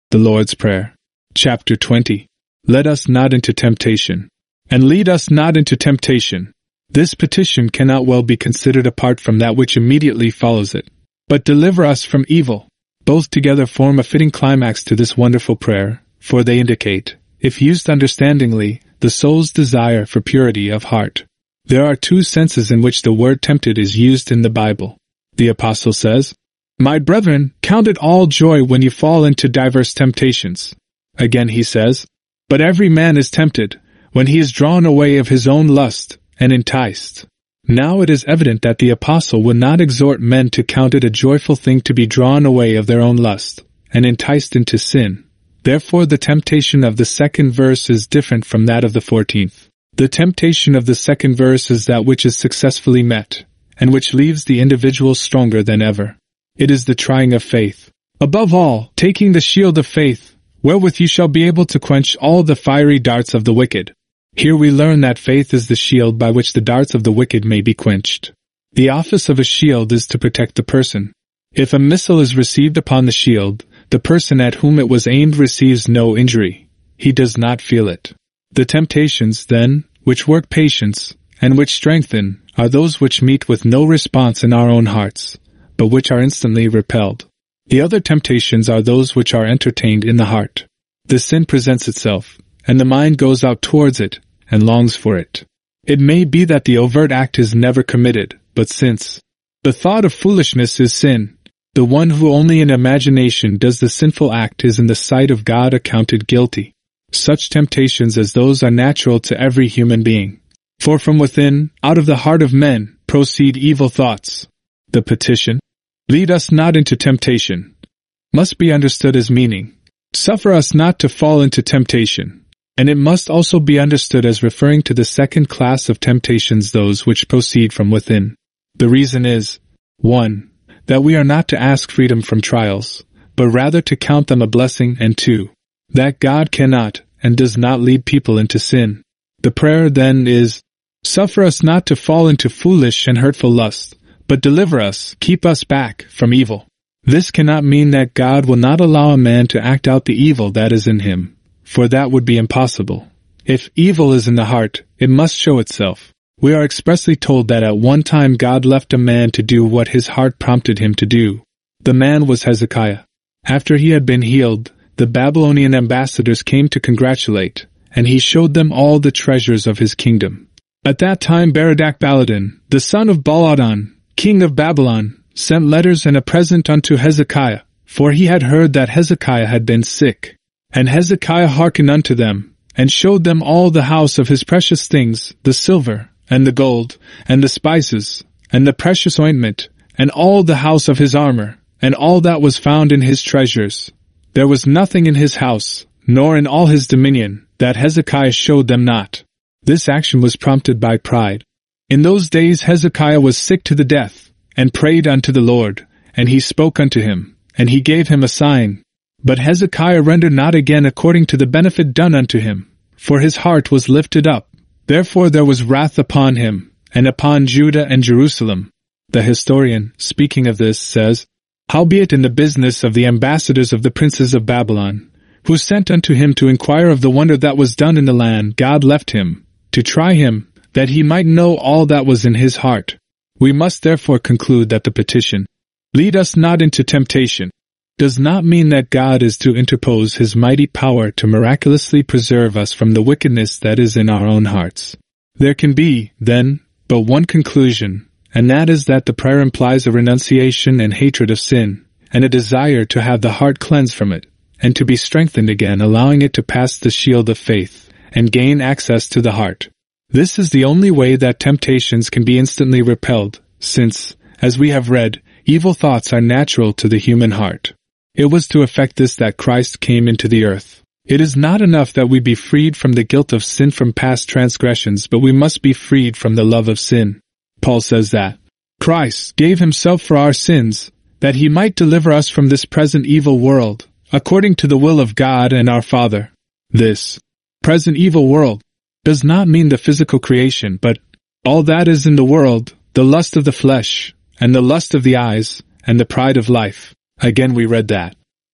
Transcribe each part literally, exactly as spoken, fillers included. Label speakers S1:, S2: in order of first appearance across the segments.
S1: The Lord's Prayer. Chapter twenty. Let us not into temptation. And lead us not into temptation. This petition cannot well be considered apart from that which immediately follows it. But deliver us from evil. Both together form a fitting climax to this wonderful prayer, for they indicate, if used understandingly, the soul's desire for purity of heart. There are two senses in which the word tempted is used in the Bible. The Apostle says, "My brethren, count it all joy when you fall into diverse temptations." Again he says, "But every man is tempted, when he is drawn away of his own lust, and enticed." Now it is evident that the Apostle would not exhort men to count it a joyful thing to be drawn away of their own lust, and enticed into sin. Therefore the temptation of the second verse is different from that of the fourteenth. The temptation of the second verse is that which is successfully met, and which leaves the individual stronger than ever. It is the trying of faith. Above all, taking the shield of faith, wherewith you shall be able to quench all the fiery darts of the wicked. Here we learn that faith is the shield by which the darts of the wicked may be quenched. The office of a shield is to protect the person. If a missile is received upon the shield, the person at whom it was aimed receives no injury. He does not feel it. The temptations, then, which work patience, and which strengthen, are those which meet with no response in our own hearts, but which are instantly repelled. The other temptations are those which are entertained in the heart. The sin presents itself, and the mind goes out towards it, and longs for it. It may be that the overt act is never committed, but since the thought of foolishness is sin, the one who only in imagination does the sinful act is in the sight of God accounted guilty. Such temptations as those are natural to every human being. For from within, out of the heart of men, proceed evil thoughts. The petition, "Lead us not into temptation," must be understood as meaning, "Suffer us not to fall into temptation," and it must also be understood as referring to the second class of temptations, those which proceed from within. The reason is, one. That we are not to ask freedom from trials, but rather to count them a blessing, and two. That God cannot, and does not lead people into sin. The prayer, then, is, "Suffer us not to fall into foolish and hurtful lust, but deliver us, keep us back, from evil." This cannot mean that God will not allow a man to act out the evil that is in him, for that would be impossible. If evil is in the heart, it must show itself. We are expressly told that at one time God left a man to do what his heart prompted him to do. The man was Hezekiah. After he had been healed, the Babylonian ambassadors came to congratulate, and he showed them all the treasures of his kingdom. At that time Berodach-Baladan, the son of Baladan, king of Babylon, sent letters and a present unto Hezekiah, for he had heard that Hezekiah had been sick. And Hezekiah hearkened unto them, and showed them all the house of his precious things, the silver, and the gold, and the spices, and the precious ointment, and all the house of his armor, and all that was found in his treasures. There was nothing in his house, nor in all his dominion, that Hezekiah showed them not. This action was prompted by pride. In those days Hezekiah was sick to the death, and prayed unto the Lord, and he spoke unto him, and he gave him a sign. But Hezekiah rendered not again according to the benefit done unto him, for his heart was lifted up. Therefore there was wrath upon him, and upon Judah and Jerusalem. The historian, speaking of this, says, "Howbeit in the business of the ambassadors of the princes of Babylon, who sent unto him to inquire of the wonder that was done in the land, God left him, to try him, that he might know all that was in his heart." We must therefore conclude that the petition, "Lead us not into temptation," does not mean that God is to interpose his mighty power to miraculously preserve us from the wickedness that is in our own hearts. There can be, then, but one conclusion, and that is that the prayer implies a renunciation and hatred of sin, and a desire to have the heart cleansed from it, and to be strengthened again, allowing it to pass the shield of faith, and gain access to the heart. This is the only way that temptations can be instantly repelled, since, as we have read, evil thoughts are natural to the human heart. It was to effect this that Christ came into the earth. It is not enough that we be freed from the guilt of sin from past transgressions, but we must be freed from the love of sin. Paul says that Christ gave himself for our sins, that he might deliver us from this present evil world, according to the will of God and our Father. This present evil world does not mean the physical creation, but all that is in the world, the lust of the flesh, and the lust of the eyes, and the pride of life. Again we read that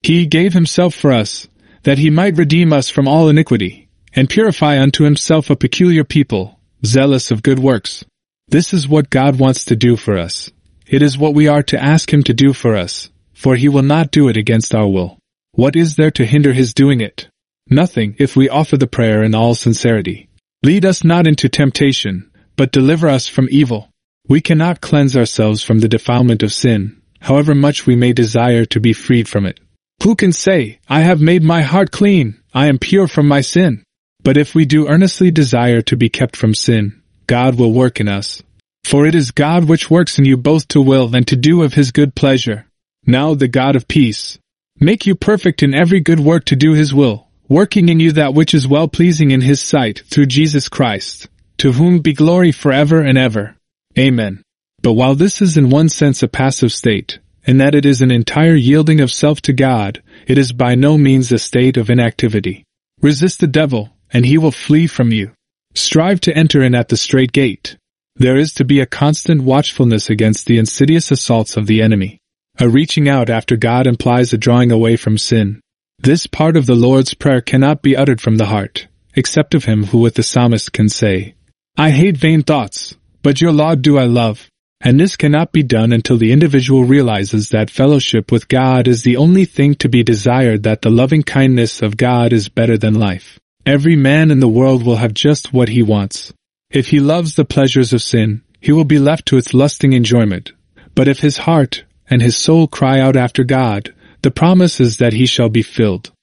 S1: He gave himself for us, that he might redeem us from all iniquity, and purify unto himself a peculiar people, zealous of good works. This is what God wants to do for us. It is what we are to ask him to do for us, for he will not do it against our will. What is there to hinder his doing it? Nothing, if we offer the prayer in all sincerity. Lead us not into temptation, but deliver us from evil. We cannot cleanse ourselves from the defilement of sin, however much we may desire to be freed from it. Who can say, I have made my heart clean, I am pure from my sin? But if we do earnestly desire to be kept from sin, God will work in us. For it is God which works in you both to will and to do of his good pleasure. Now the God of peace make you perfect in every good work to do his will, working in you that which is well-pleasing in his sight, through Jesus Christ, to whom be glory forever and ever. Amen. But while this is in one sense a passive state, in that it is an entire yielding of self to God, it is by no means a state of inactivity. Resist the devil, and he will flee from you. Strive to enter in at the strait gate. There is to be a constant watchfulness against the insidious assaults of the enemy. A reaching out after God implies a drawing away from sin. This part of the Lord's Prayer cannot be uttered from the heart, except of him who with the psalmist can say, I hate vain thoughts, but your law do I love. And this cannot be done until the individual realizes that fellowship with God is the only thing to be desired, that the loving kindness of God is better than life. Every man in the world will have just what he wants. If he loves the pleasures of sin, he will be left to its lusting enjoyment. But if his heart and his soul cry out after God, the promise is that he shall be filled.